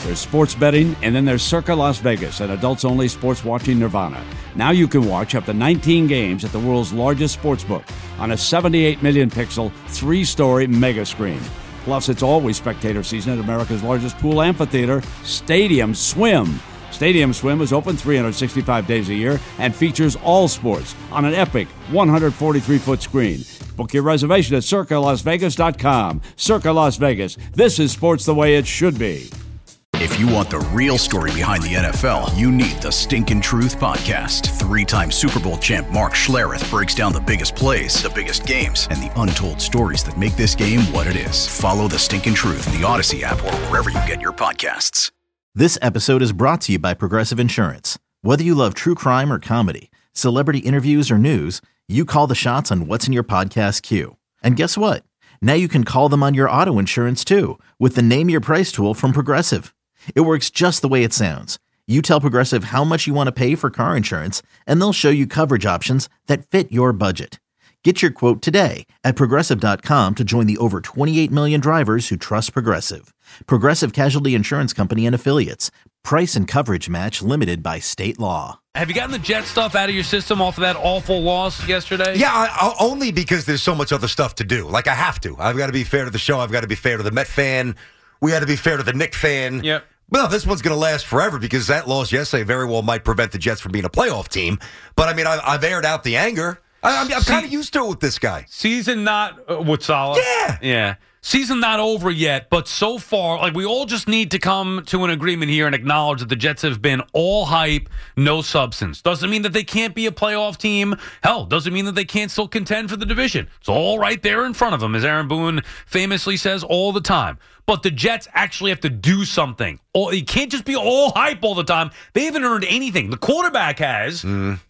There's sports betting, and then there's Circa Las Vegas, an adults-only sports watching nirvana. Now you can watch up to 19 games at the world's largest sportsbook on a 78 million pixel, 3-story mega screen. Plus, it's always spectator season at America's largest pool amphitheater, Stadium Swim. Stadium Swim is open 365 days a year and features all sports on an epic 143-foot screen. Book your reservation at CircaLasVegas.com. Circa Las Vegas. This is sports the way it should be. If you want the real story behind the NFL, you need the Stinkin' Truth Podcast. 3-time Super Bowl champ Mark Schlereth breaks down the biggest plays, the biggest games, and the untold stories that make this game what it is. Follow the Stinkin' Truth in the Odyssey app or wherever you get your podcasts. This episode is brought to you by Progressive Insurance. Whether you love true crime or comedy, celebrity interviews or news, you call the shots on what's in your podcast queue. And guess what? Now you can call them on your auto insurance too with the Name Your Price tool from Progressive. It works just the way it sounds. You tell Progressive how much you want to pay for car insurance, and they'll show you coverage options that fit your budget. Get your quote today at Progressive.com to join the over 28 million drivers who trust Progressive. Progressive Casualty Insurance Company and Affiliates. Price and coverage match limited by state law. Have you gotten the Jet stuff out of your system off of that awful loss yesterday? Yeah, only because there's so much other stuff to do. Like, I have to. I've got to be fair to the show. I've got to be fair to the Met fan. We got to be fair to the Knick fan. Yep. Well, this one's going to last forever because that loss yesterday very well might prevent the Jets from being a playoff team. But, I mean, I've aired out the anger. I'm kind of used to it with this guy. Season not with Salah. Yeah. Season not over yet, but so far, like, we all just need to come to an agreement here and acknowledge that the Jets have been all hype, no substance. Doesn't mean that they can't be a playoff team. Hell, doesn't mean that they can't still contend for the division. It's all right there in front of them, as Aaron Boone famously says all the time. But the Jets actually have to do something. You can't just be all hype all the time. They haven't earned anything. The quarterback has.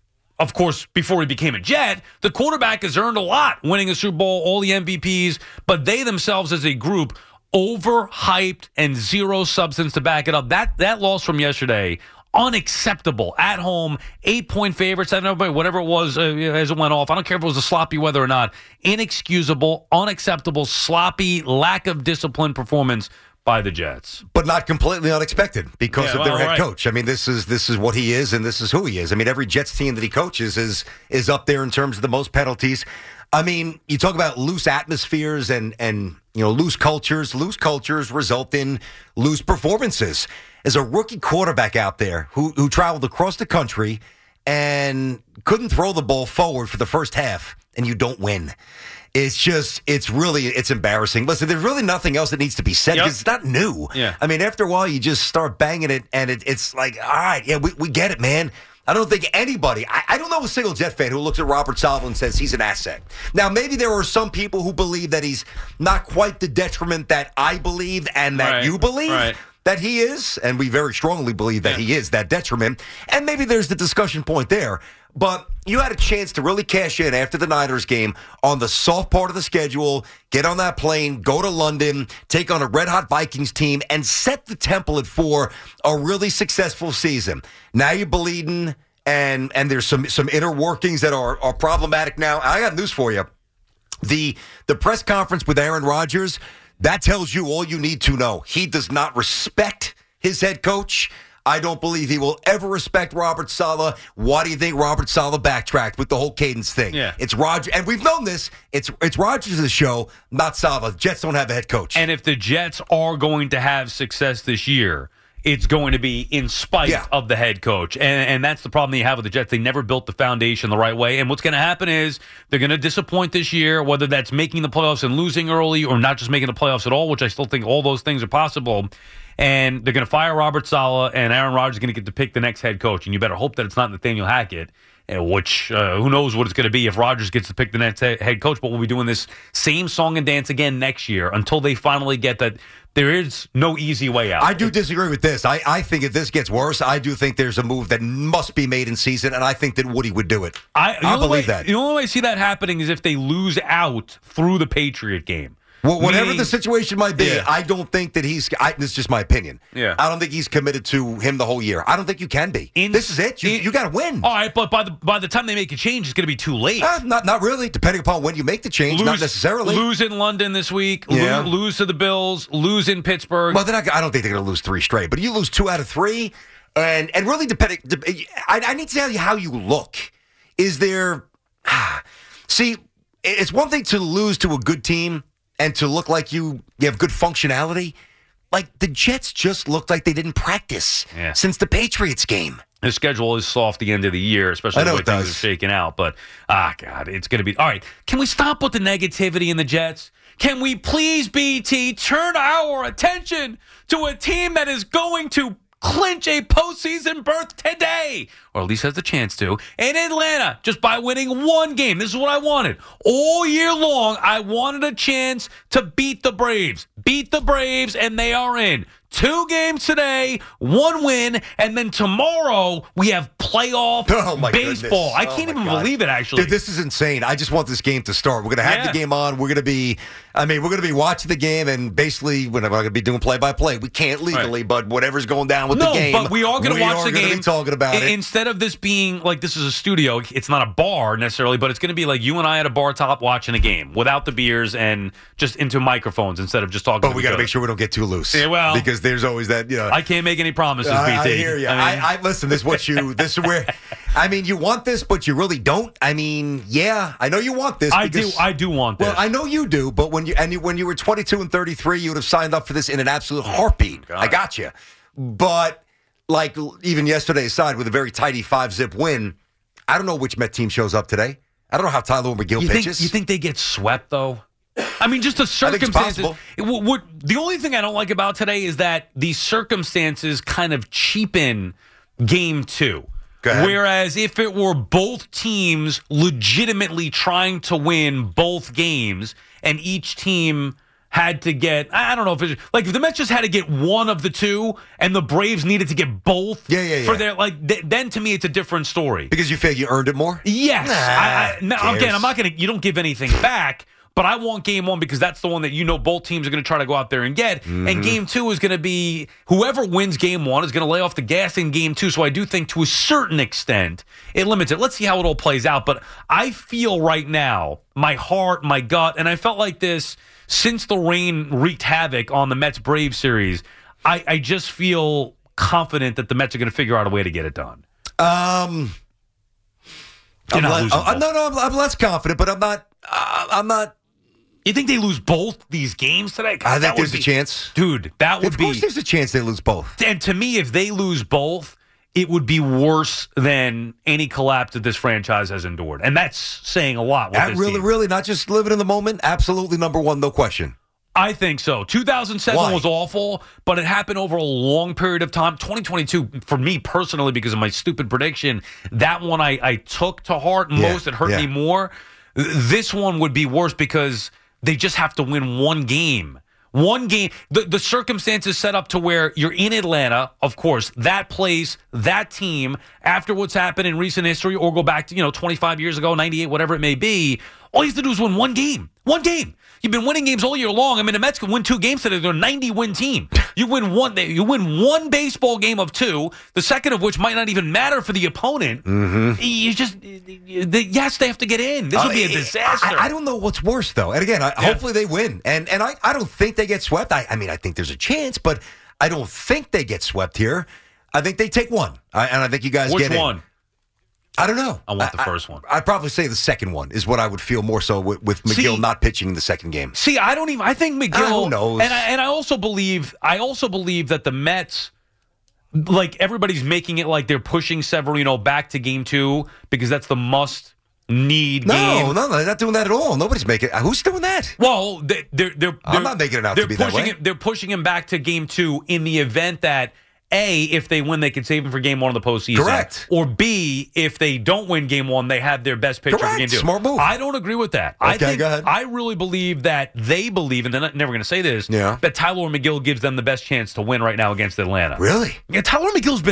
Of course, before he became a Jet, the quarterback has earned a lot, winning a Super Bowl, all the MVPs, but they themselves as a group, overhyped and zero substance to back it up. That loss from yesterday, unacceptable. At home, 8-point favorites, I don't know, whatever it was as it went off. I don't care if it was a sloppy weather or not. Inexcusable, unacceptable, sloppy, lack of discipline performance by the Jets. But not completely unexpected because of their head coach. I mean, this is what he is, and this is who he is. I mean, every Jets team that he coaches is up there in terms of the most penalties. I mean, you talk about loose atmospheres and loose cultures. Loose cultures result in loose performances. As a rookie quarterback out there who traveled across the country and couldn't throw the ball forward for the first half, and you don't win. It's embarrassing. Listen, there's really nothing else that needs to be said because it's not new. Yeah. I mean, after a while, you just start banging it, and it's like, all right, yeah, we get it, man. I don't think anybody, I don't know a single Jet fan who looks at Robert Saleh and says he's an asset. Now, maybe there are some people who believe that he's not quite the detriment that I believe and that you believe. That he is, and we very strongly believe that he is that detriment. And maybe there's the discussion point there. But you had a chance to really cash in after the Niners game on the soft part of the schedule, get on that plane, go to London, take on a red-hot Vikings team, and set the template for a really successful season. Now you're bleeding, and there's some inner workings that are problematic now. I got news for you. The press conference with Aaron Rodgers, that tells you all you need to know. He does not respect his head coach. I don't believe he will ever respect Robert Saleh. Why do you think Robert Saleh backtracked with the whole cadence thing? Yeah. It's Roger, and we've known this. It's Rodgers' show, not Saleh. Jets don't have a head coach. And if the Jets are going to have success this year, it's going to be in spite of the head coach. And that's the problem that you have with the Jets. They never built the foundation the right way. And what's going to happen is they're going to disappoint this year, whether that's making the playoffs and losing early or not just making the playoffs at all, which I still think all those things are possible. And they're going to fire Robert Saleh, and Aaron Rodgers is going to get to pick the next head coach. And you better hope that it's not Nathaniel Hackett, which who knows what it's going to be if Rodgers gets to pick the next head coach. But we'll be doing this same song and dance again next year until they finally get that there is no easy way out. I do disagree with this. I think if this gets worse, I do think there's a move that must be made in season, and I think that Woody would do it. I believe that. The only way I see that happening is if they lose out through the Patriot game. Well, whatever the situation might be, Yeah. I don't think that this is just my opinion. Yeah. I don't think he's committed to him the whole year. I don't think you can be. This is it. You got to win. All right, but by the time they make a change, it's going to be too late. Not really, depending upon when you make the change, not necessarily. Lose in London this week, Yeah. lose to the Bills, lose in Pittsburgh. Well, I don't think they're going to lose 3 straight, but you lose 2 out of 3, and really depending. I need to tell you how you look. Is there? See, it's one thing to lose to a good team and to look like you have good functionality. Like the Jets just looked like they didn't practice since the Patriots game. The schedule is soft the end of the year, especially the way things are shaking out. But, God, it's going to be... All right, can we stop with the negativity in the Jets? Can we please, BT, turn our attention to a team that is going to clinch a postseason berth today, or at least has the chance to, in Atlanta, just by winning one game. This is what I wanted. All year long, I wanted a chance to beat the Braves. Beat the Braves, and they are in. 2 games today, 1 win, and then tomorrow we have playoff baseball. Goodness. I can't even believe it, actually. Dude, this is insane. I just want this game to start. We're going to have the game on. We're going to be watching the game, and basically we're not going to be doing play-by-play. We can't legally, but whatever's going down with the game. No, but we are going to watch the game. Be talking about it. Instead of this being like this is a studio, it's not a bar necessarily, but it's going to be like you and I at a bar top watching a game without the beers and just into microphones instead of just talking. But we got to make sure we don't get too loose. Yeah, well, because there's always that, I can't make any promises, BT. I hear you. I listen, this is where, you want this, but you really don't. I know you want this. I do want this. Well, I know you do, but when you were 22 and 33, you would have signed up for this in an absolute heartbeat. I got you. But, like, even yesterday aside, with a very tidy 5-zip win, I don't know which Met team shows up today. I don't know how Tyler McGill pitches. You think they get swept, though? Just the circumstances. The only thing I don't like about today is that the circumstances kind of cheapen Game 2. Whereas if it were both teams legitimately trying to win both games and each team had to get, I don't know if it's like if the Mets just had to get one of the two and the Braves needed to get both for their, then to me it's a different story. Because you feel you earned it more? Yes. Again, I'm not going to, you don't give anything back. But I want Game 1 because that's the one that both teams are going to try to go out there and get. Mm-hmm. And Game 2 is going to be whoever wins Game 1 is going to lay off the gas in Game 2. So I do think to a certain extent it limits it. Let's see how it all plays out. But I feel right now, my heart, my gut, and I felt like this since the rain wreaked havoc on the Mets-Braves series, I just feel confident that the Mets are going to figure out a way to get it done. I'm less confident, but I'm not. You think they lose both these games today? I think there's a chance. Dude, that would be... Of course there's a chance they lose both. And to me, if they lose both, it would be worse than any collapse that this franchise has endured. And that's saying a lot with this team. Really, not just living in the moment? Absolutely number one, no question. I think so. 2007 was awful, but it happened over a long period of time. 2022, for me personally, because of my stupid prediction, that one I took to heart most. It hurt me more. This one would be worse because they just have to win one game. One game. The circumstances set up to where you're in Atlanta, of course, that place, that team, after what's happened in recent history, or go back to 25 years ago, 98, whatever it may be. All you have to do is win one game. One game. You've been winning games all year long. The Mets can win 2 games today. They're a 90-win team. You win one baseball game of 2, the second of which might not even matter for the opponent. Mm-hmm. Yes, they have to get in. This would be a disaster. I don't know what's worse, though. And again, hopefully they win. And I don't think they get swept. I think there's a chance, but I don't think they get swept here. I think they take one. And I think you guys get in. Which one? I don't know. I want the first one. I'd probably say the second one is what I would feel more so with McGill not pitching in the second game. See, I think McGill. Who knows? And I also believe that the Mets, like everybody's making it like they're pushing Severino back to Game 2 because that's the must-need game. No, they're not doing that at all. Nobody's making it. Who's doing that? Well, I'm not making it out to be that way. They're pushing him back to Game 2 in the event that A, if they win, they can save him for Game 1 of the postseason. Correct. Or B, if they don't win Game 1, they have their best pitcher for Game 2. Smart move. I don't agree with that. Okay, go ahead. I really believe that they believe, and they're never going to say this, that Tyler McGill gives them the best chance to win right now against Atlanta. Really? Yeah, Tyler McGill's been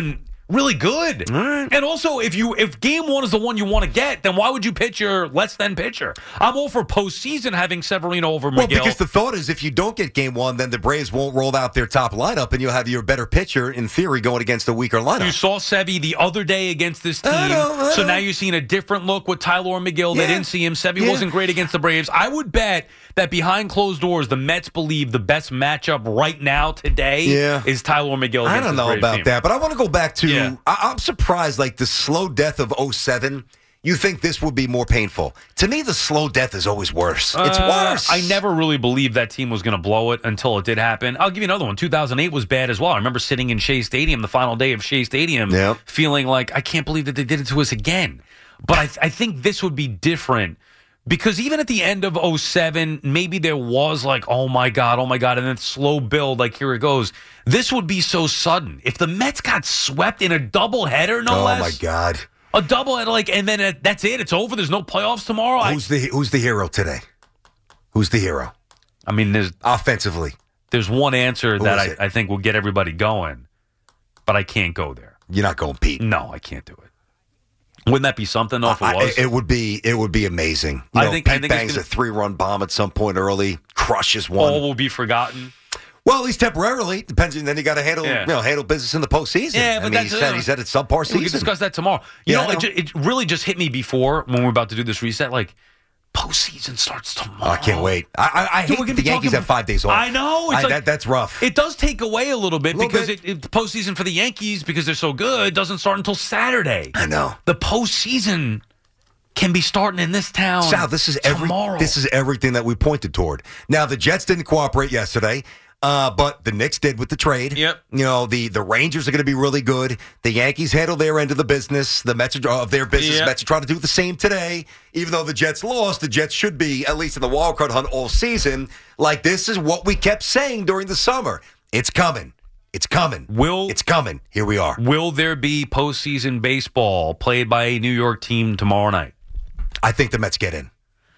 really good. And also, if game one is the one you want to get, then why would you pitch your less than pitcher? I'm all for postseason having Severino over Miguel. Well, because the thought is if you don't get game one, then the Braves won't roll out their top lineup, and you'll have your better pitcher, in theory, going against a weaker lineup. You saw Sevy the other day against this team, so now you're seeing a different look with Tyler McGill. They didn't see him. Sevy wasn't great against the Braves. I would bet that behind closed doors, the Mets believe the best matchup right now today is Tyler McGill. I don't know about that, but I want to go back to I'm surprised, like the slow death of 07. You think this would be more painful? To me, the slow death is always worse. It's worse. I never really believed that team was going to blow it until it did happen. I'll give you another one. 2008 was bad as well. I remember sitting in Shea Stadium, the final day of Shea Stadium, feeling like, I can't believe that they did it to us again. But I think this would be different. Because even at the end of 07, maybe there was like, oh my God, and then slow build, like here it goes. This would be so sudden. If the Mets got swept in a doubleheader, no less. Oh my God. A doubleheader, and then that's it. It's over. There's no playoffs tomorrow. Who's the hero today? Who's the hero? I mean, offensively. There's one answer that I think will get everybody going, but I can't go there. You're not going Pete. No, I can't do it. Wouldn't that be something though if it was? It would be amazing. I think Pete bangs a 3-run bomb at some point early, crushes one. All will be forgotten. Well, at least temporarily. Depends. And then you got to handle business in the postseason. Yeah, but he said it's subpar season. We can discuss that tomorrow. It really just hit me before when we're about to do this reset. Like, postseason starts tomorrow. I can't wait. I hate that the Yankees have 5 days off. I know. That's rough. It does take away a little bit because the postseason for the Yankees, because they're so good, doesn't start until Saturday. I know. The postseason can be starting in this town. Sal, this is everything that we pointed toward. Now, the Jets didn't cooperate yesterday. But the Knicks did with the trade. Yep. The Rangers are going to be really good. The Yankees handle their end of the business. The Mets of their business. Yep. Mets are trying to do the same today. Even though the Jets lost, the Jets should be at least in the wild card hunt all season. Like, this is what we kept saying during the summer. It's coming. It's coming. It's coming. Here we are. Will there be postseason baseball played by a New York team tomorrow night? I think the Mets get in.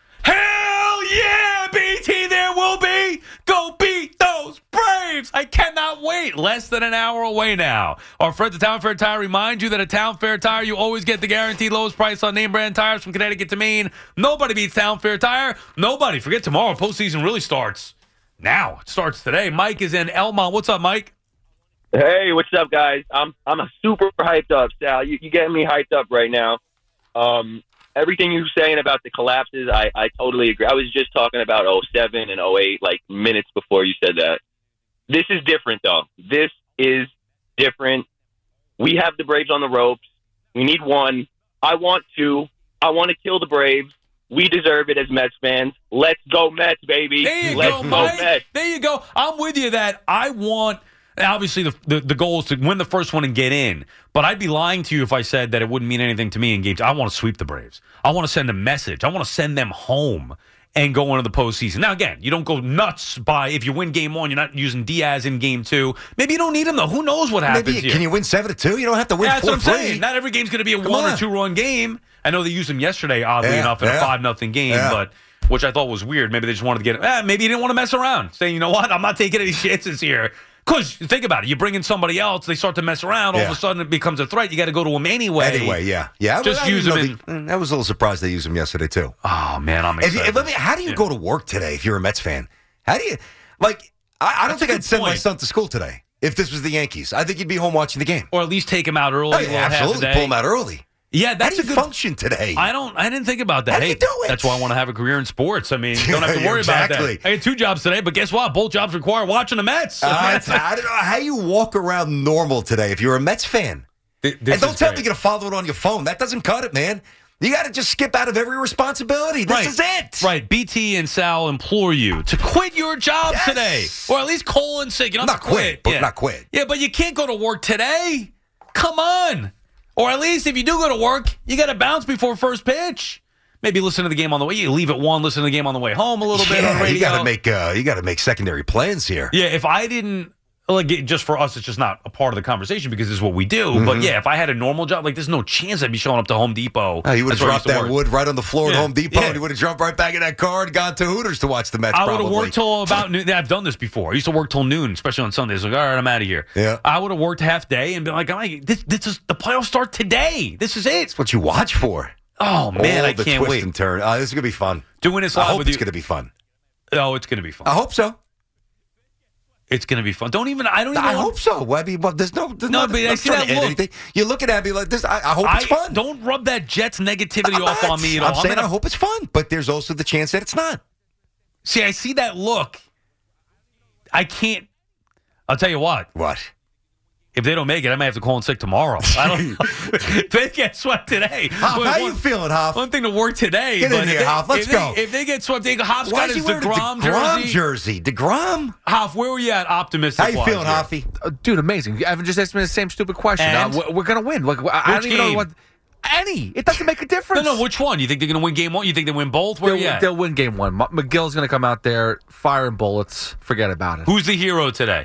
Hell yeah, BT, there will be. Go beat those Braves. I cannot wait. Less than an hour away now. Our friends at Town Fair Tire remind you that at Town Fair Tire, you always get the guaranteed lowest price on name brand tires from Connecticut to Maine. Nobody beats Town Fair Tire. Nobody. Forget tomorrow. Postseason really starts now. It starts today. Mike is in Elmont. What's up, Mike? Hey, what's up, guys? I'm super hyped up, Sal. You getting me hyped up right now. Everything you're saying about the collapses, I totally agree. I was just talking about 07 and 08, like minutes before you said that. This is different, though. This is different. We have the Braves on the ropes. We need one. I want two. I want to kill the Braves. We deserve it as Mets fans. Let's go Mets, baby. There you Let's go, Mike. Mets. There you go. I'm with you that I want... Obviously, the goal is to win the first one and get in. But I'd be lying to you if I said that it wouldn't mean anything to me in games. I want to sweep the Braves. I want to send a message. I want to send them home and go into the postseason. Now, again, you don't go nuts by if you win game one, you're not using Diaz in game two. Maybe you don't need him, though. Who knows what happens here? Can you win 7-2? You don't have to win 4-3. That's what I'm saying. Not every game's going to be a 1 or 2 run game. I know they used him yesterday, oddly enough, in a 5-0 game, but which I thought was weird. Maybe they just wanted to get maybe he didn't want to mess around. Saying, you know what, I'm not taking any chances here. Because think about it, you bring in somebody else, they start to mess around, all of a sudden it becomes a threat. You got to go to them anyway. Just use them. I was a little surprised they used him yesterday too. Oh man, I'm excited. How do you go to work today if you're a Mets fan? How do you I don't think I'd send my son to school today if this was the Yankees. I think he'd be home watching the game, or at least take him out early. Absolutely, pull him out early. Yeah, that's a good function today. I didn't think about that. How do you do it? That's why I want to have a career in sports. I mean, don't have to worry about that. I had 2 jobs today, but guess what? Both jobs require watching the Mets. I don't know how you walk around normal today if you're a Mets fan. And don't tell me you're going to follow it on your phone. That doesn't cut it, man. You got to just skip out of every responsibility. This is it. Right. BT and Sal implore you to quit your job today. Or at least call in sick. You don't have to quit. Not quit. Yeah, but you can't go to work today. Come on. Or at least if you do go to work, you got to bounce before first pitch. Maybe listen to the game on the way. You leave at 1, listen to the game on the way home a little bit on radio. You got to make secondary plans here. Yeah, if I didn't Like, just for us, it's just not a part of the conversation because this is what we do. But yeah, if I had a normal job, like, there's no chance I'd be showing up to Home Depot. You would have dropped that wood right on the floor at Home Depot, and you would have jumped right back in that car and gone to Hooters to watch the Mets. I would have worked till about noon. I've done this before. I used to work till noon, especially on Sundays. Like, all right, I'm out of here. Yeah. I would have worked half day and been like, this is the playoffs start today. This is it. That's what you watch for. Oh man, I the can't twist wait. and turn. This is gonna be fun. Doing this I live hope with it's you. gonna be fun. Oh, it's gonna be fun. I hope so. It's gonna be fun. I hope so. Well, I mean, well, there's no, but I see that look. Anything. You're looking at me like this. I hope it's fun. Don't rub that Jets negativity off on me at all. I'm saying I hope it's fun, but there's also the chance that it's not. See, I see that look. I can't. I'll tell you what. What? If they don't make it, I might have to call in sick tomorrow. I don't. They get swept today. Hoff, how you feeling, Hoff? One thing to work today. Get in here, Hoff. Let's go. If they get swept, Hoff's Why got is his he wearing DeGrom jersey? DeGrom? Hoff, where were you at optimistic? How you feeling, Hoffy? Dude, amazing. Evan just asked me the same stupid question. We're going to win. Like, I don't even know what. Any. It doesn't make a difference. No, which one? You think they're going to win game one? You think they win both? Where They'll win game one. McGill's going to come out there firing bullets. Forget about it. Who's the hero today?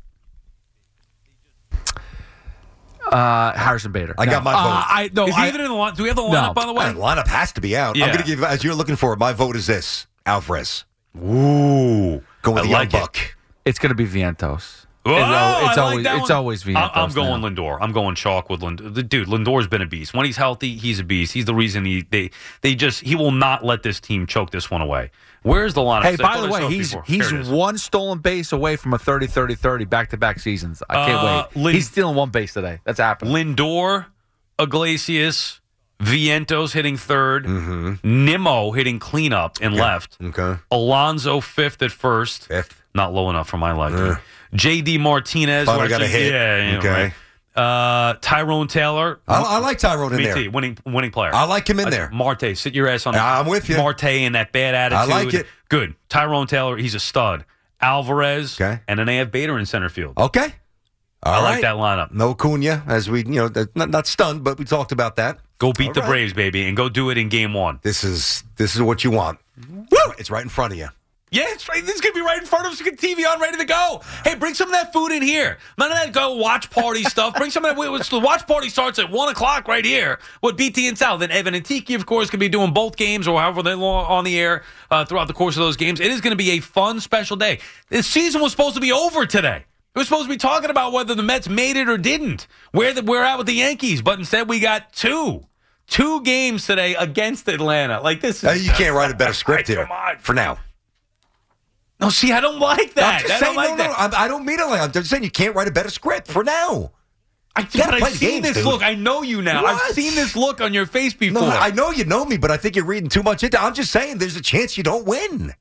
Harrison Bader. I got my vote. Is he even in the line? Do we have the lineup, by the way? The lineup has to be out. Yeah. I'm going to give, as you're looking for it, my vote is this. Alvarez. Ooh. Go with the young buck. It's going to be Vientos. It's always Vientos. I'm going Lindor. I'm going chalk with Lindor. Dude, Lindor's been a beast. When he's healthy, he's a beast. He's the reason he will not let this team choke this one away. Where's the lineup? Hey, by the way, he's one stolen base away from a 30-30-30 back-to-back seasons. I can't wait. He's stealing one base today. That's happening. Lindor, Iglesias, Vientos hitting third, Nimmo hitting cleanup in left. Okay. Alonso fifth at first. Not low enough for my liking. J.D. Martinez. Finally got a hit. Yeah, okay. Right. Tyrone Taylor. I like Tyrone in there. Winning player. I like him in there. Marte, sit your ass on. I'm with you. Marte and that bad attitude. I like it. Good. Tyrone Taylor, he's a stud. Alvarez. Okay. And then they have Bader in center field. Okay. I like that lineup. No Acuna, as we, not stunned, but we talked about that. Go beat the Braves, baby, and go do it in game one. This is what you want. Woo! It's right in front of you. Yeah, it's right. This is going to be right in front of us. Get TV on, ready to go. Hey, bring some of that food in here. None of that go watch party stuff. Bring some of that. The watch party starts at 1 o'clock right here with BT and Sal. Then Evan and Tiki, of course, can be doing both games or however they're on the air throughout the course of those games. It is going to be a fun, special day. This season was supposed to be over today. We were supposed to be talking about whether the Mets made it or didn't. We're at with the Yankees, but instead we got two games today against Atlanta. Like this is you can't write a better script here for now. No, see, I don't like that. I'm just saying, I don't mean it like I'm just saying you can't write a better script for now. I've seen this look. I know you now. What? I've seen this look on your face before. No, I know you know me, but I think you're reading too much into it. I'm just saying there's a chance you don't win.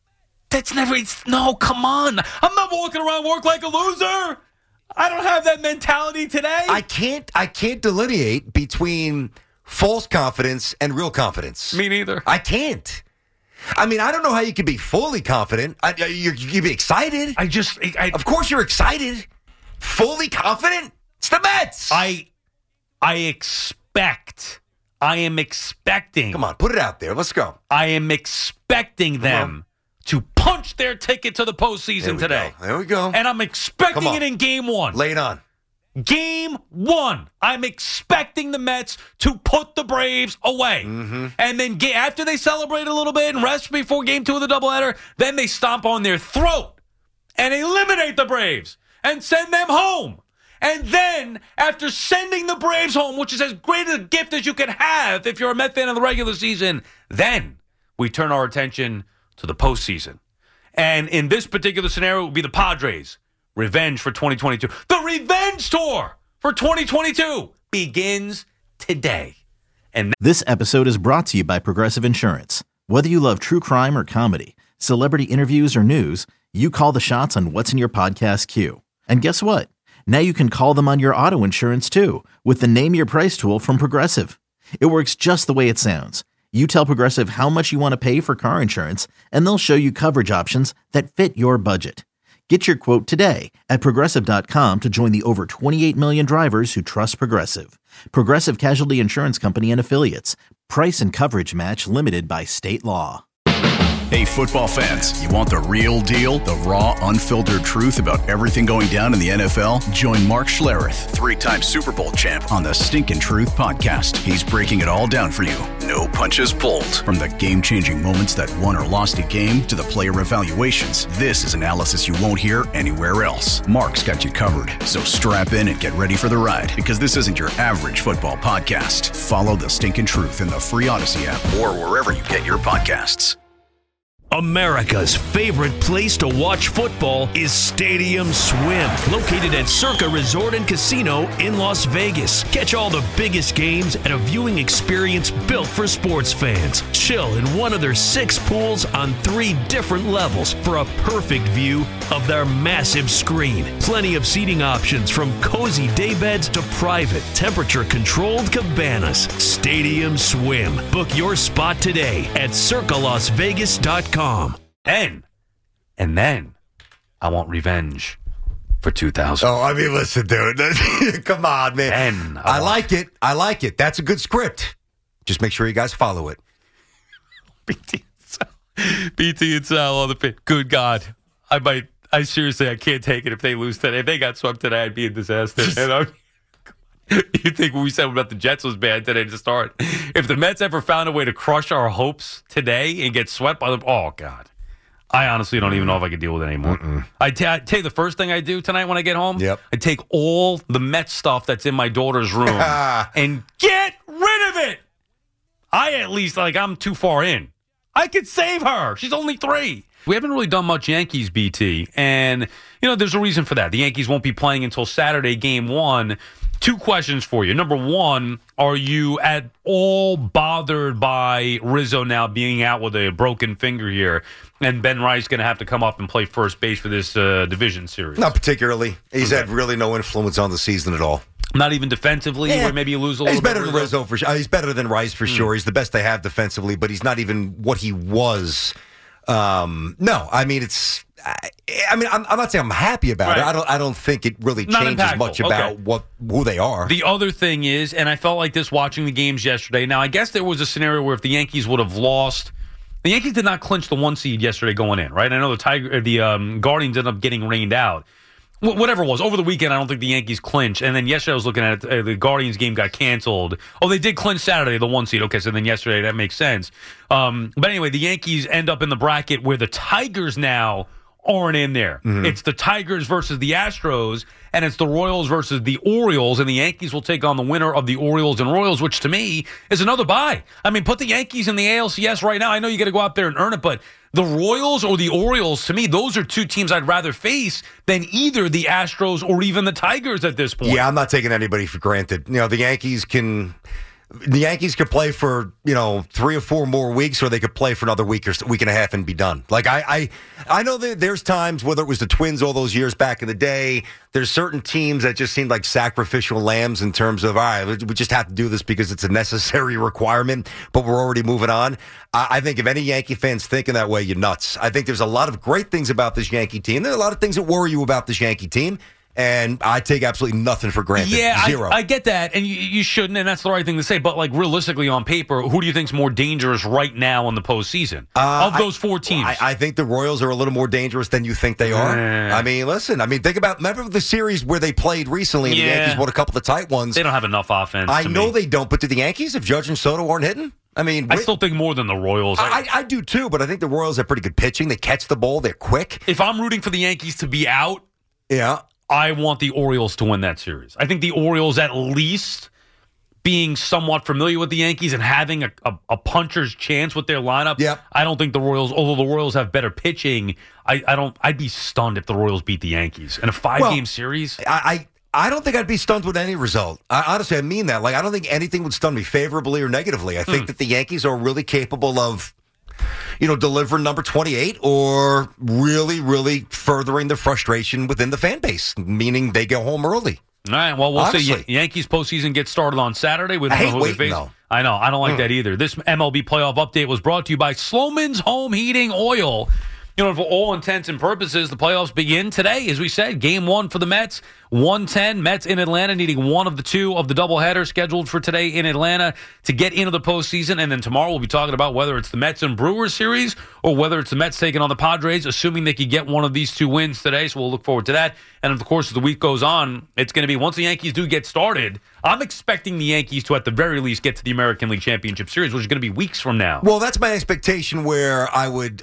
No, come on. I'm not walking around work like a loser. I don't have that mentality today. I can't delineate between false confidence and real confidence. Me neither. I can't. I mean, I don't know how you can be fully confident. You'd be excited. Of course you're excited. Fully confident? It's the Mets. I am expecting. Come on, put it out there. Let's go. I am expecting them to punch their ticket to the postseason today. There we go. And I'm expecting it in game one. Lay it on. Game one, I'm expecting the Mets to put the Braves away. And then after they celebrate a little bit and rest before game two of the doubleheader, then they stomp on their throat and eliminate the Braves and send them home. And then, after sending the Braves home, which is as great a gift as you can have if you're a Met fan in the regular season, then we turn our attention to the postseason. And in this particular scenario, it would be the Padres. Revenge for 2022. The Revenge Tour for 2022 begins today. And this episode is brought to you by Progressive Insurance. Whether you love true crime or comedy, celebrity interviews or news, you call the shots on what's in your podcast queue. And guess what? Now you can call them on your auto insurance too with the Name Your Price tool from Progressive. It works just the way it sounds. You tell Progressive how much you want to pay for car insurance, and they'll show you coverage options that fit your budget. Get your quote today at Progressive.com to join the over 28 million drivers who trust Progressive. Progressive Casualty Insurance Company and Affiliates. Price and coverage match limited by state law. Hey, football fans, you want the real deal? The raw, unfiltered truth about everything going down in the NFL? Join Mark Schlereth, 3-time Super Bowl champ, on the Stinkin' Truth podcast. He's breaking it all down for you. No punches pulled. From the game-changing moments that won or lost a game to the player evaluations, this is analysis you won't hear anywhere else. Mark's got you covered, so strap in and get ready for the ride, because this isn't your average football podcast. Follow the Stinkin' Truth in the free Odyssey app or wherever you get your podcasts. America's favorite place to watch football is Stadium Swim, located at Circa Resort and Casino in Las Vegas. Catch all the biggest games at a viewing experience built for sports fans. Chill in one of their 6 pools on 3 different levels for a perfect view of their massive screen. Plenty of seating options, from cozy daybeds to private, temperature-controlled cabanas. Stadium Swim. Book your spot today at circalasvegas.com. And then I want revenge for 2000. Oh, I mean, listen, dude. Come on, man. And I like it. I like it. That's a good script. Just make sure you guys follow it. BT and Sal on the pit. Good God. I seriously, I can't take it if they lose today. If they got swept today, I'd be a disaster. You think what we said about the Jets was bad today to start? If the Mets ever found a way to crush our hopes today and get swept by them, oh, God. I honestly don't even know if I could deal with it anymore. I tell you the first thing I do tonight when I get home, I take all the Mets stuff that's in my daughter's room and get rid of it. I'm too far in. I could save her. She's only 3. We haven't really done much Yankees, BT, and, there's a reason for that. The Yankees won't be playing until Saturday, Game 1. 2 questions for you. Number 1, are you at all bothered by Rizzo now being out with a broken finger here, and Ben Rice going to have to come up and play first base for this division series? Not particularly. He's had really no influence on the season at all. Not even defensively, where maybe you lose a little He's bit? better than Rizzo for sure. He's better than Rice for sure. He's the best they have defensively, but he's not even what he was. No, I mean, I'm not saying I'm happy about it. I don't think it really changes much about who they are. The other thing is, and I felt like this watching the games yesterday. Now, I guess there was a scenario where if the Yankees would have lost, the Yankees did not clinch the 1 seed yesterday going in, right? I know the Guardians ended up getting rained out. Whatever it was, over the weekend, I don't think the Yankees clinched. And then yesterday I was looking at it, the Guardians game got canceled. Oh, they did clinch Saturday, the 1 seed. Okay, so then yesterday, that makes sense. But anyway, the Yankees end up in the bracket where the Tigers now aren't in there. Mm-hmm. It's the Tigers versus the Astros, and it's the Royals versus the Orioles, and the Yankees will take on the winner of the Orioles and Royals, which to me is another bye. I mean, put the Yankees in the ALCS right now. I know you got to go out there and earn it, but the Royals or the Orioles, to me, those are 2 teams I'd rather face than either the Astros or even the Tigers at this point. Yeah, I'm not taking anybody for granted. The Yankees can play for 3 or 4 more weeks, or they could play for another week and a half and be done. Like I know that there's times, whether it was the Twins all those years back in the day, there's certain teams that just seemed like sacrificial lambs in terms of, all right, we just have to do this because it's a necessary requirement, but we're already moving on. I think if any Yankee fans thinking that way, you're nuts. I think there's a lot of great things about this Yankee team. There are a lot of things that worry you about this Yankee team. And I take absolutely nothing for granted. Yeah, Zero. I get that, and you shouldn't, and that's the right thing to say. But realistically, on paper, who do you think's more dangerous right now in the postseason of those 4 teams? I think the Royals are a little more dangerous than you think they are. I mean, listen. Think about remember the series where they played recently, and the Yankees won a couple of tight ones. They don't have enough offense. I know they don't, but do the Yankees, if Judge and Soto aren't hitting? I still think more than the Royals. I do too, but I think the Royals have pretty good pitching. They catch the ball. They're quick. If I'm rooting for the Yankees to be out, I want the Orioles to win that series. I think the Orioles, at least being somewhat familiar with the Yankees and having a puncher's chance with their lineup. Yep. I don't think the Royals, although the Royals have better pitching, I'd be stunned if the Royals beat the Yankees in a 5-game series. I don't think I'd be stunned with any result. Honestly, I mean that. I don't think anything would stun me favorably or negatively. I think that the Yankees are really capable of delivering number 28 or really, really furthering the frustration within the fan base, meaning they go home early. All right, well, we'll see. Yankees postseason gets started on Saturday. We don't know who they face. I know. I don't like that either. This MLB playoff update was brought to you by Sloman's Home Heating Oil. for all intents and purposes, the playoffs begin today. As we said, game 1 for the Mets, 1:10. Mets in Atlanta needing one of the two of the doubleheader scheduled for today in Atlanta to get into the postseason. And then tomorrow we'll be talking about whether it's the Mets and Brewers series or whether it's the Mets taking on the Padres, assuming they could get one of these two wins today. So we'll look forward to that. And of course, as the week goes on, it's going to be once the Yankees do get started, I'm expecting the Yankees to at the very least get to the American League Championship Series, which is going to be weeks from now. Well, that's my expectation where I would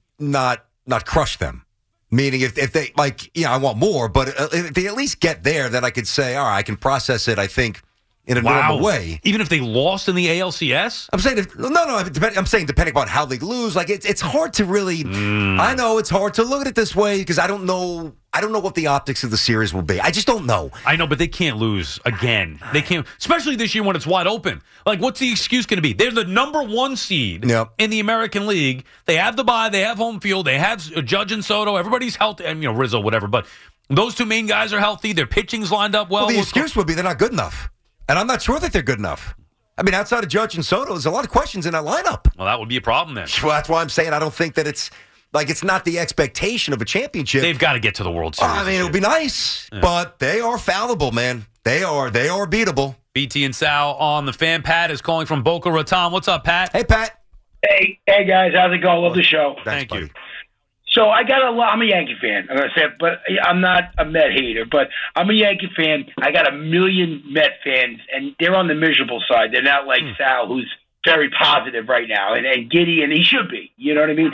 not crush them. Meaning if they, I want more, but if they at least get there, then I could say, all right, I can process it, I think, in a normal way. Even if they lost in the ALCS? I'm saying, I'm saying depending upon how they lose, it's hard to really, I know it's hard to look at it this way because I don't know what the optics of the series will be. I just don't know. I know, but they can't lose again. They can't, especially this year when it's wide open. What's the excuse going to be? They're the number 1 seed in the American League. They have the bye. They have home field. They have Judge and Soto. Everybody's healthy. Rizzo, whatever. But those two main guys are healthy. Their pitching's lined up well. Well, the excuse would be they're not good enough. And I'm not sure that they're good enough. I mean, outside of Judge and Soto, there's a lot of questions in that lineup. Well, that would be a problem then. Well, that's why I'm saying I don't think that it's not the expectation of a championship. They've got to get to the World Series. I mean, it would be nice, but they are fallible, man. They are beatable. BT and Sal on the Fan. Pat is calling from Boca Raton. What's up, Pat? Hey, Pat. Hey, guys. How's it going? Love the show. Thank you. So I'm a Yankee fan, I'm going to say, but I'm not a Met hater, but I'm a Yankee fan. I got a million Met fans, and they're on the miserable side. They're not like Sal, who's very positive right now, and giddy, and he should be. You know what I mean?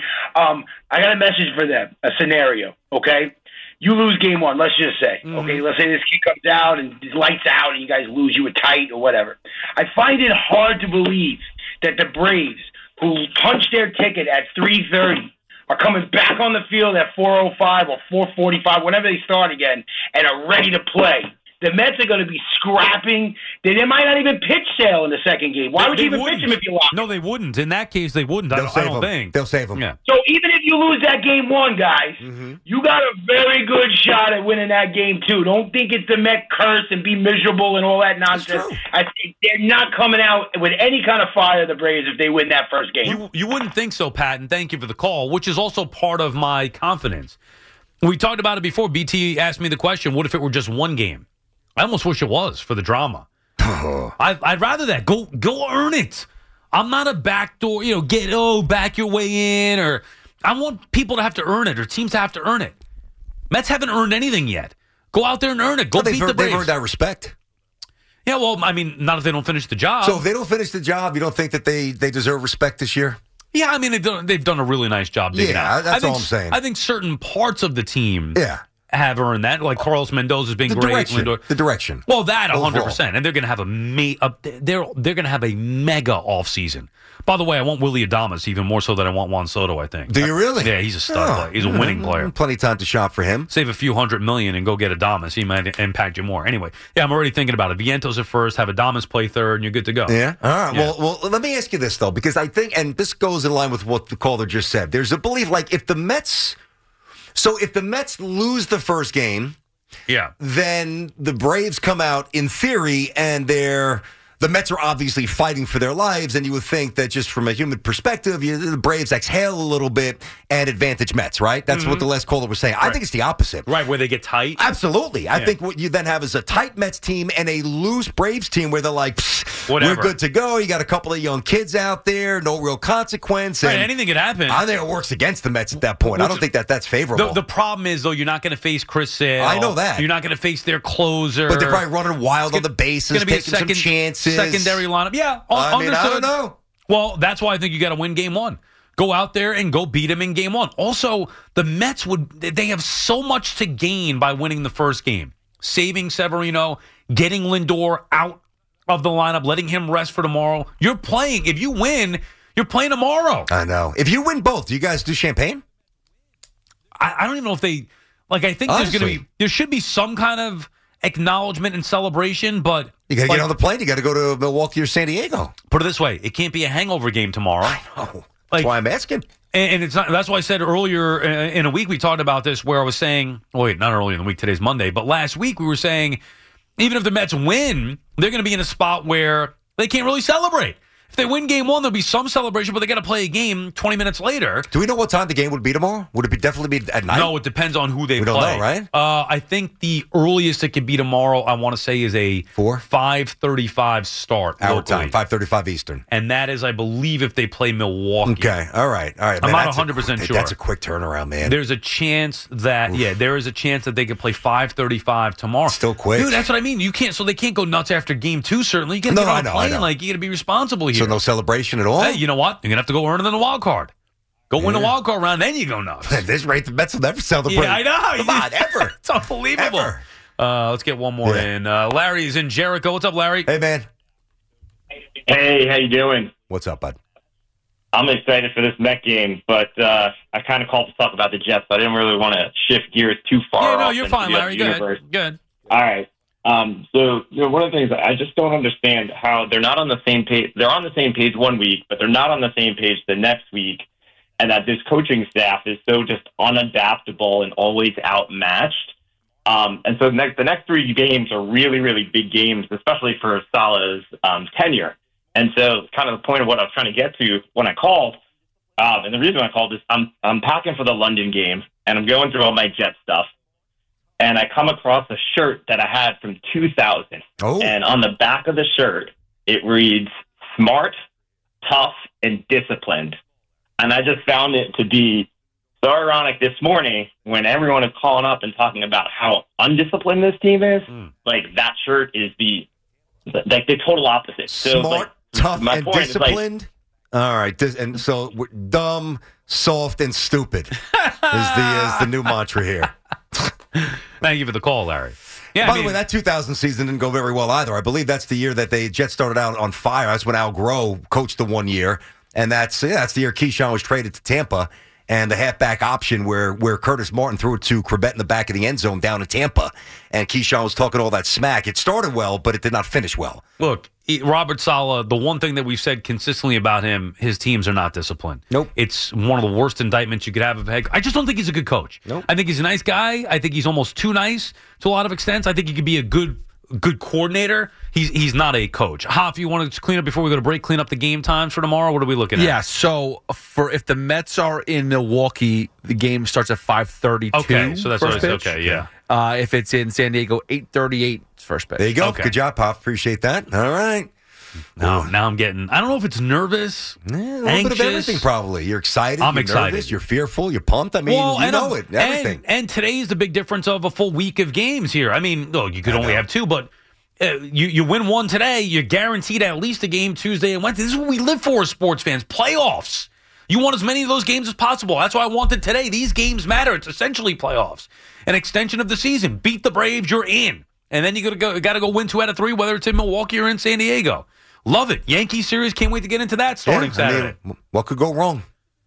I got a message for them, a scenario, okay? You lose game 1, let's just say, okay? Let's say this kid comes out and lights out, and you guys lose, you were tight or whatever. I find it hard to believe that the Braves, who punched their ticket at 3:30, are coming back on the field at 4:05 or 4:45, whenever they start again, and are ready to play. The Mets are going to be scrapping. They might not even pitch Sale in the second game. Why would you even pitch him if you lost? No, they wouldn't. In that case, they wouldn't. I don't think. They'll save him. Yeah. So even if you lose that game 1, guys, you got a very good shot at winning that game 2. Don't think it's the Met curse and be miserable and all that nonsense. I think they're not coming out with any kind of fire, the Braves, if they win that first game. You wouldn't think so, Pat, and thank you for the call, which is also part of my confidence. We talked about it before. BT asked me the question, what if it were just one game? I almost wish it was for the drama. I'd rather that. Go earn it. I'm not a backdoor, back your way in, or I want people to have to earn it or teams to have to earn it. Mets haven't earned anything yet. Go out there and earn it. Go beat the Braves. They've earned that respect. Yeah, well, I mean, not if they don't finish the job. So if they don't finish the job, you don't think that they deserve respect this year? Yeah, I mean, they've done a really nice job digging out. That's all I'm saying. I think certain parts of the team have earned that. Like Carlos Mendoza's been great. The direction. Well, that 100%. And they're going to have they're going to have a mega offseason. By the way, I want Willy Adames even more so than I want Juan Soto, I think. Do you really? Yeah, he's a stud player. He's a winning player. Plenty of time to shop for him. Save a few $100 million and go get Adames. He might impact you more. Anyway, I'm already thinking about it. Vientos at first, have Adames play third, and you're good to go. Yeah? All right. Yeah. Well, let me ask you this, though, because I think, and this goes in line with what the caller just said, there's a belief, if the Mets lose the first game, then the Braves come out in theory and the Mets are obviously fighting for their lives, and you would think that just from a human perspective, the Braves exhale a little bit and advantage Mets, right? That's what the last caller was saying. Right. I think it's the opposite. Right, where they get tight? Absolutely. Yeah. I think what you then have is a tight Mets team and a loose Braves team where they're like, we're good to go. You got a couple of young kids out there, no real consequence. Right, anything could happen. I think it works against the Mets at that point. I don't think that's favorable. The problem is, though, you're not going to face Chris Sale. I know that. You're not going to face their closer. But they're probably running wild on the bases, taking some chances. Secondary lineup. Yeah, I don't know. Well, that's why I think you got to win game 1. Go out there and go beat them in game 1. Also, the Mets they have so much to gain by winning the first game. Saving Severino, getting Lindor out of the lineup, letting him rest for tomorrow. You're playing. If you win, you're playing tomorrow. I know. If you win both, do you guys do champagne? I don't even know if they I think there should be some kind of acknowledgement and celebration, but you got to get on the plane. You got to go to Milwaukee or San Diego. Put it this way: it can't be a hangover game tomorrow. I know. That's why I'm asking. And it's not. That's why I said earlier in a week we talked about this, where I was saying, wait, not earlier in the week. Today's Monday, but last week we were saying, even if the Mets win, they're going to be in a spot where they can't really celebrate. If they win game one, there'll be some celebration, but they got to play a game 20 minutes later. Do we know what time the game would be tomorrow? Would it definitely be at night? No, it depends on who they play. We don't know, right? I think the earliest it could be tomorrow, I want to say, is a 5:35 start. Our locally. time, 5:35 Eastern. And that is, I believe, if they play Milwaukee. Okay, all right. I'm not 100% sure. That's a quick turnaround, man. There's a chance that, there is a chance that they could play 5:35 tomorrow. Still quick. Dude, that's what I mean. You can't, so they can't go nuts after game two, certainly. You got to get on a plane. Like, you got to be responsible here. So no celebration at all? Hey, you know what? You're going to have to go earn it in the wild card. Go win the wild card round, then you go nuts. At this rate, the Mets will never celebrate. Yeah, I know. Come on, ever. It's unbelievable. Ever. Let's get one more in. Larry's in Jericho. What's up, Larry? Hey, man. Hey, how you doing? What's up, bud? I'm excited for this Met game, but I kind of called to talk about the Jets, but I didn't really want to shift gears too far. Yeah, no, you're fine, Larry. Good. All right. So, one of the things I just don't understand how they're not on the same page. They're on the same page one week, but they're not on the same page the next week, and that this coaching staff is so just unadaptable and always outmatched. And so the next three games are really, really big games, especially for Salah's tenure. And so kind of the point of what I was trying to get to when I called, and the reason I called is I'm packing for the London game, and I'm going through all my Jet stuff. And I come across a shirt that I had from 2000. Oh. And on the back of the shirt, it reads, smart, tough, and disciplined. And I just found it to be so ironic this morning when everyone is calling up and talking about how undisciplined this team is. Like, that shirt is the total opposite. So, smart, tough, and disciplined? All right. And so dumb, soft, and stupid is the new mantra here. Thank you for the call, Larry. Yeah, By the way, that 2000 season didn't go very well either. I believe that's the year that the Jets started out on fire. That's when Al Groh coached the 1 year. And that's the year Keyshawn was traded to Tampa. And the halfback option where Curtis Martin threw it to Corbett in the back of the end zone down to Tampa. And Keyshawn was talking all that smack. It started well, but it did not finish well. Look, Robert Saleh, the one thing that we've said consistently about him, his teams are not disciplined. Nope. It's one of the worst indictments you could have of head. I just don't think he's a good coach. Nope. I think he's a nice guy. I think he's almost too nice to a lot of extents. I think he could be a good coordinator. He's not a coach. Hoff, you want to clean up before we go to break, clean up the game times for tomorrow? What are we looking at? Yeah, so if the Mets are in Milwaukee, the game starts at 5:32. Okay, so that's first always pitch. okay, yeah. If it's in San Diego, 8:38 first pitch. There you go. Okay. Good job, Pop. Appreciate that. All right. Now I'm getting, I don't know if it's nervous, A little anxious. bit of everything, probably. You're excited. I'm you're excited. Nervous, you're fearful. You're pumped. I mean, you know it. Everything. And today's the big difference of a full week of games here. I mean, look, you could only have two, but you win one today, you're guaranteed at least a game Tuesday and Wednesday. This is what we live for as sports fans. Playoffs. You want as many of those games as possible. That's why I wanted today. These games matter. It's essentially playoffs. An extension of the season. Beat the Braves, you're in. And then you got to go win 2 out of 3, whether it's in Milwaukee or in San Diego. Love it. Yankees series, can't wait to get into that starting Saturday. I mean, what could go wrong?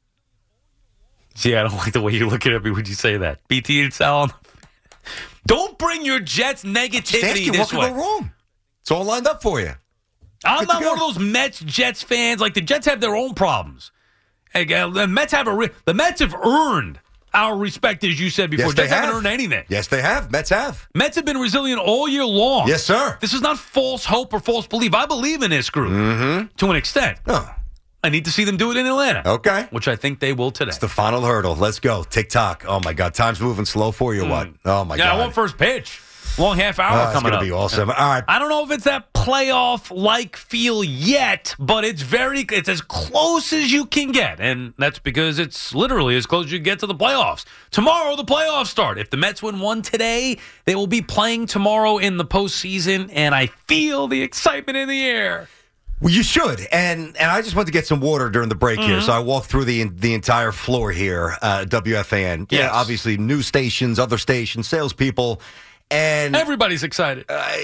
See, I don't like the way you're looking at me when you say that. BT and Sal. Don't bring your Jets negativity this what way. could go wrong? It's all lined up for you. I'm not one of those Mets-Jets fans. Like, the Jets have their own problems. The Mets have earned our respect, as you said before. Yes, they Jets haven't have. earned anything. Yes, they have. Mets have. Mets have been resilient all year long. Yes, sir. This is not false hope or false belief. I believe in this group to an extent. Oh, I need to see them do it in Atlanta. okay. Which I think they will today. It's the final hurdle. Let's go. TikTok. Oh, my God. Time's moving slow for you. What? Oh, my God. Yeah, I want first pitch. Long half hour coming up. It's going to be awesome. All right. I don't know if it's that playoff-like feel yet, but it's as close as you can get. And that's because it's literally as close as you get to the playoffs. Tomorrow, the playoffs start. If the Mets win one today, they will be playing tomorrow in the postseason, and I feel the excitement in the air. Well, you should. And I just went to get some water during the break here, so I walked through the entire floor here, WFAN. Yeah, Yes. obviously news stations, other stations, salespeople. And Everybody's excited.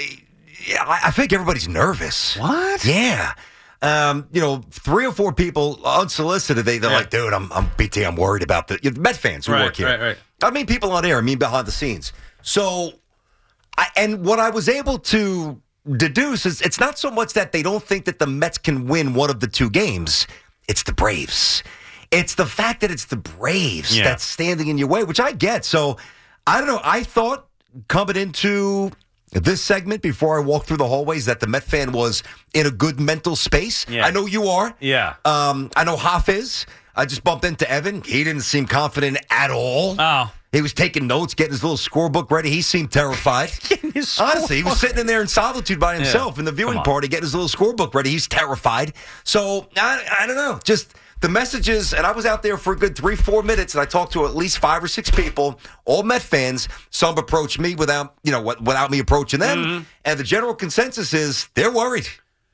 I think everybody's nervous. What? Yeah. 3 or 4 people unsolicited, they're like, dude, I'm BT, I'm worried about the Met fans who work here. Right. I mean people on air, I mean behind the scenes. So, what I was able to deduce is it's not so much that they don't think that the Mets can win one of the 2 games. It's the Braves. It's the fact that it's the Braves that's standing in your way, which I get. So, I don't know. I thought coming into this segment before I walk through the hallways that the Met fan was in a good mental space. Yeah. I know you are. Yeah. I know Hoff is. I just bumped into Evan. He didn't seem confident at all. Oh. He was taking notes, getting his little scorebook ready. He seemed terrified. Honestly, he was sitting in there in solitude by himself in the viewing party, getting his little scorebook ready. He's terrified. So, I don't know. Just the messages, and I was out there for a good 3-4 minutes, and I talked to at least 5 or 6 people, all Met fans. Some approached me without me approaching them. And the general consensus is they're worried.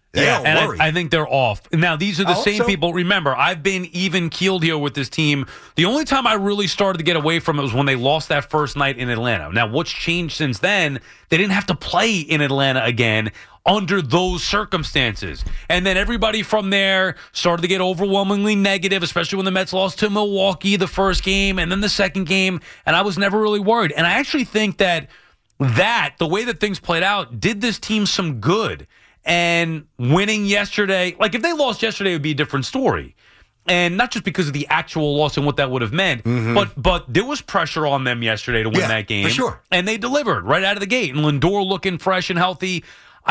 I think they're off. Now, these are the same people. Remember, I've been even keeled here with this team. The only time I really started to get away from it was when they lost that first night in Atlanta. Now, what's changed since then? They didn't have to play in Atlanta again under those circumstances. And then everybody from there started to get overwhelmingly negative, especially when the Mets lost to Milwaukee the first game and then the second game. And I was never really worried. And I actually think that the way that things played out, did this team some good. And winning yesterday, like if they lost yesterday, it would be a different story. And not just because of the actual loss and what that would have meant, but there was pressure on them yesterday to win that game. For sure. And they delivered right out of the gate. And Lindor looking fresh and healthy.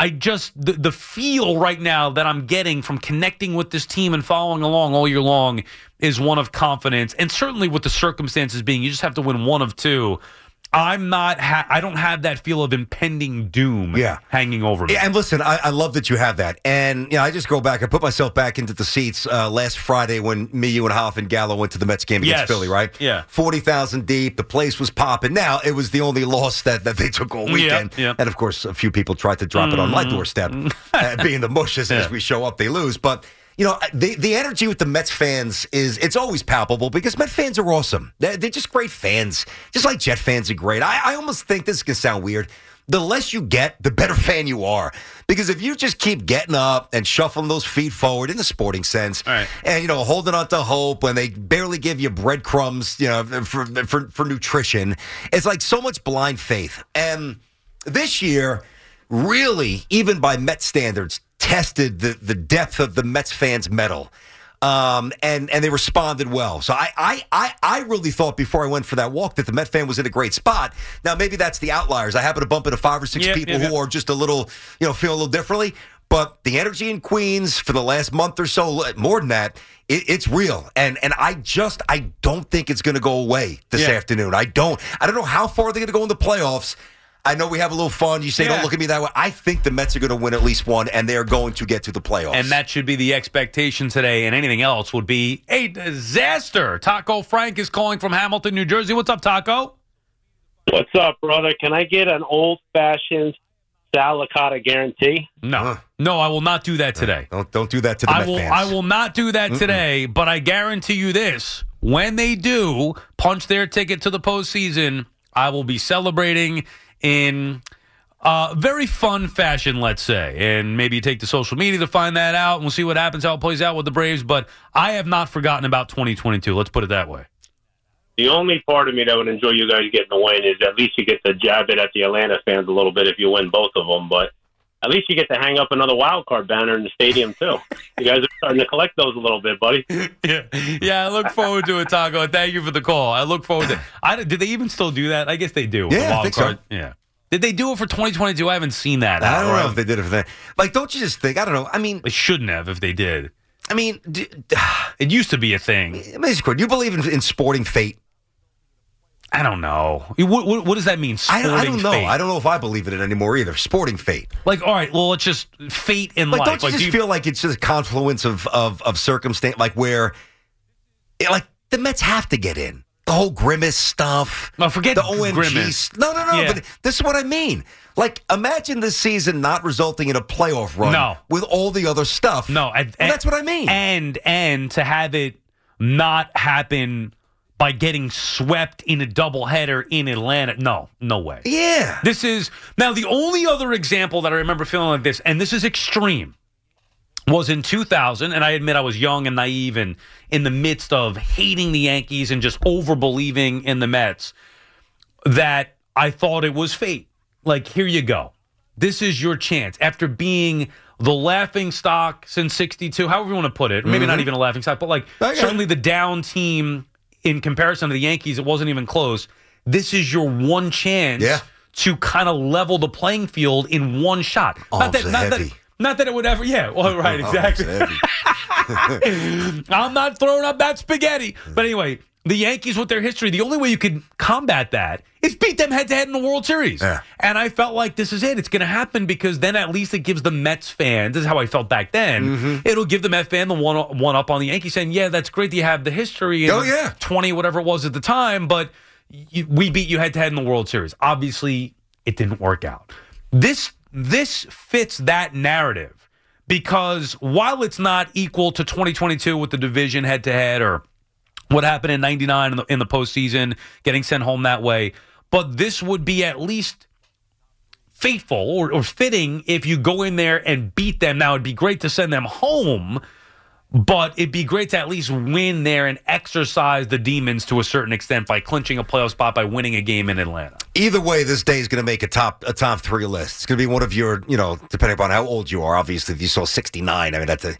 The feel right now that I'm getting from connecting with this team and following along all year long is one of confidence. And certainly with the circumstances being, you just have to win one of two. I don't have that feel of impending doom hanging over me. Yeah, and listen, I love that you have that. And I just go back. I put myself back into the seats last Friday when me, you, and Hoff and Gallo went to the Mets game against Philly, right? Yeah. 40,000 deep. The place was popping. Now, it was the only loss that they took all weekend. Yep. And, of course, a few people tried to drop it on my doorstep. Being the mushes as we show up, they lose. But the energy with the Mets fans it's always palpable because Met fans are awesome. They're just great fans. Just like Jet fans are great. I almost think this can sound weird. The less you get, the better fan you are. Because if you just keep getting up and shuffling those feet forward in the sporting sense, right, and holding on to hope when they barely give you breadcrumbs, for nutrition, it's like so much blind faith. And this year, really, even by Met standards, tested the depth of the Mets fans' mettle, and they responded well. So I really thought before I went for that walk that the Met fan was in a great spot. Now maybe that's the outliers. I happen to bump into 5 or 6 people who are just a little, feel a little differently. But the energy in Queens for the last month or so, more than that, it's real. And I don't think it's going to go away this afternoon. I don't know how far they're going to go in the playoffs. I know we have a little fun. You say, don't look at me that way. I think the Mets are going to win at least one, and they're going to get to the playoffs. And that should be the expectation today, and anything else would be a disaster. Taco Frank is calling from Hamilton, New Jersey. What's up, Taco? What's up, brother? Can I get an old-fashioned Sal Licata guarantee? No. No, I will not do that today. Don't do that to the Mets fans. I will not do that today, but I guarantee you this. When they do punch their ticket to the postseason, I will be celebrating in very fun fashion, let's say. And maybe you take to social media to find that out, and we'll see what happens, how it plays out with the Braves. But I have not forgotten about 2022. Let's put it that way. The only part of me that would enjoy you guys getting the win is at least you get to jab it at the Atlanta fans a little bit if you win both of them. But at least you get to hang up another wild card banner in the stadium, too. You guys are starting to collect those a little bit, buddy. Yeah, I look forward to it, Taco. Thank you for the call. I look forward to it. Did they even still do that? I guess they do. Yeah, the wild I think card. so. Yeah. Did they do it for 2022? I haven't seen that. I don't know if they did it for that. Like, don't you just think, I don't know. I mean, they shouldn't have if they did. I mean, it used to be a thing. Do you believe in sporting fate? I don't know. What does that mean? I don't know. Fate? I don't know if I believe in it anymore either. Sporting fate. Like, all right, well, let's just fate in life. Don't you just feel like it's just a confluence of circumstance, like where, like the Mets have to get in. The whole Grimace stuff. No, forget the OMG. Grimace. No. Yeah. But this is what I mean. Like, imagine this season not resulting in a playoff run with all the other stuff. No, that's what I mean. And to have it not happen by getting swept in a doubleheader in Atlanta. No way. Yeah. This is now the only other example that I remember feeling like this, and this is extreme, was in 2000, and I admit I was young and naive and in the midst of hating the Yankees and just over-believing in the Mets, that I thought it was fate. Like, here you go. This is your chance. After being the laughing stock since 62, however you want to put it, maybe not even a laughing stock, but like certainly the down team in comparison to the Yankees, it wasn't even close. This is your one chance to kind of level the playing field in one shot. Not that it would ever. Yeah, well, right, exactly. I'm not throwing up that spaghetti. But anyway, the Yankees with their history, the only way you could combat that is beat them head-to-head in the World Series. Yeah. And I felt like this is it. It's going to happen because then at least it gives the Mets fans, this is how I felt back then, it'll give the Mets fan the one up on the Yankees saying, yeah, that's great that you have the history and 20, whatever it was at the time, but we beat you head-to-head in the World Series. Obviously, it didn't work out. This fits that narrative because while it's not equal to 2022 with the division head-to-head or what happened in 99 in the postseason, getting sent home that way, but this would be at least faithful or fitting if you go in there and beat them. Now, it'd be great to send them home, but it'd be great to at least win there and exercise the demons to a certain extent by clinching a playoff spot by winning a game in Atlanta. Either way, this day is going to make a top 3 list. It's going to be one of your, depending upon how old you are, obviously, if you saw 69, I mean, that's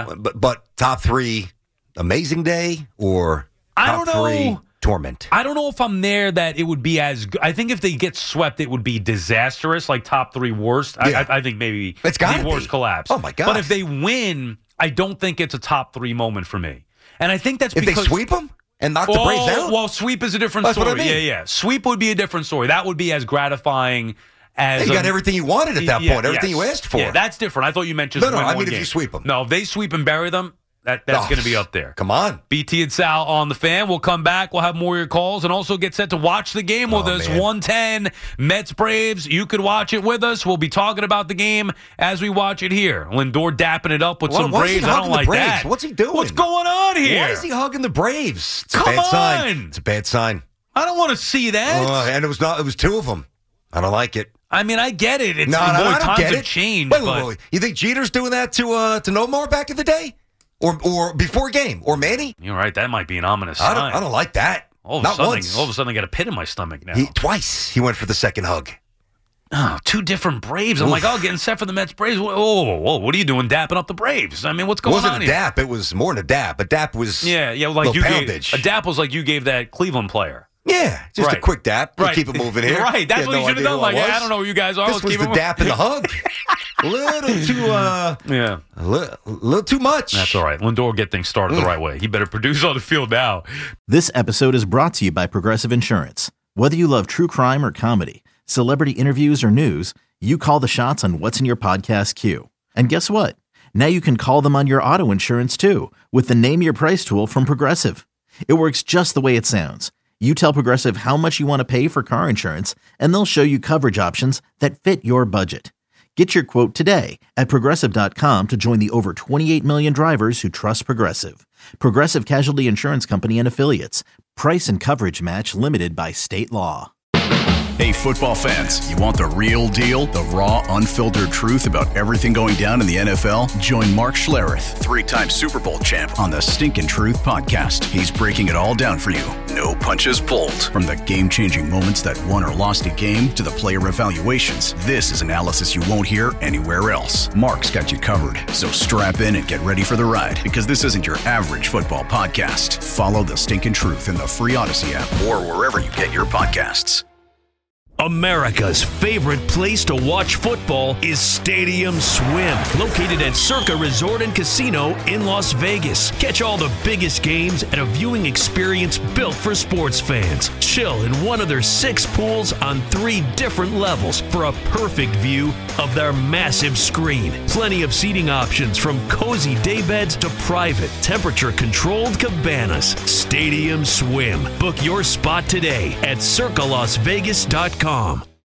But top 3, amazing day or top 3 torment? I don't know if I'm there that it would be as good. I think if they get swept, it would be disastrous, like top 3 worst. Yeah. I think maybe it's the worst collapse. Oh, my God. But if they win, I don't think it's a top 3 moment for me. And I think that's because... If they sweep them and knock the Braves out? Well, sweep is a different story. What I mean. Yeah. Sweep would be a different story. That would be as gratifying as... You got everything you wanted at that point, everything you asked for. Yeah, that's different. I thought you meant just win one game. If you sweep them. No, if they sweep and bury them, that's going to be up there. Come on. BT and Sal on the Fan. We'll come back. We'll have more of your calls and also get set to watch the game with us. Man. 110 Mets Braves. You could watch it with us. We'll be talking about the game as we watch it here. Lindor dapping it up with some Braves. I don't like that. What's he doing? What's going on here? Why is he hugging the Braves? It's a bad sign. It's a bad sign. I don't want to see that. And it was 2 of them. I don't like it. I mean, I get it. It's times have changed. Wait. You think Jeter's doing that to Nomar back in the day? Or before a game, or Manny. You're right. That might be an ominous sign. I don't like that. All of a sudden, I got a pit in my stomach now. Twice he went for the second hug. Oh, 2 different Braves. I'm like, getting set for the Mets Braves. Whoa, what are you doing dapping up the Braves? I mean, what's going on here? It wasn't a dap. It was more than a dap. A dap was like you poundage. A dap was like you gave that Cleveland player. Yeah, just a quick dap. Right. Keep it moving here. Right, that's what you should have done. Like, I don't know who you guys are. This was the dap and the hug. A little too much. That's all right. Lindor will get things started the right way. He better produce on the field now. This episode is brought to you by Progressive Insurance. Whether you love true crime or comedy, celebrity interviews or news, you call the shots on what's in your podcast queue. And guess what? Now you can call them on your auto insurance too with the Name Your Price tool from Progressive. It works just the way it sounds. You tell Progressive how much you want to pay for car insurance, and they'll show you coverage options that fit your budget. Get your quote today at Progressive.com to join the over 28 million drivers who trust Progressive. Progressive Casualty Insurance Company and Affiliates. Price and coverage match limited by state law. Hey, football fans, you want the real deal? The raw, unfiltered truth about everything going down in the NFL? Join Mark Schlereth, 3-time Super Bowl champ, on the Stinkin' Truth podcast. He's breaking it all down for you. No punches pulled. From the game-changing moments that won or lost a game to the player evaluations, this is analysis you won't hear anywhere else. Mark's got you covered, so strap in and get ready for the ride, because this isn't your average football podcast. Follow the Stinkin' Truth in the free Odyssey app or wherever you get your podcasts. America's favorite place to watch football is Stadium Swim, located at Circa Resort and Casino in Las Vegas. Catch all the biggest games at a viewing experience built for sports fans. Chill in one of their 6 pools on 3 different levels for a perfect view of their massive screen. Plenty of seating options from cozy daybeds to private, temperature-controlled cabanas. Stadium Swim. Book your spot today at circalasvegas.com.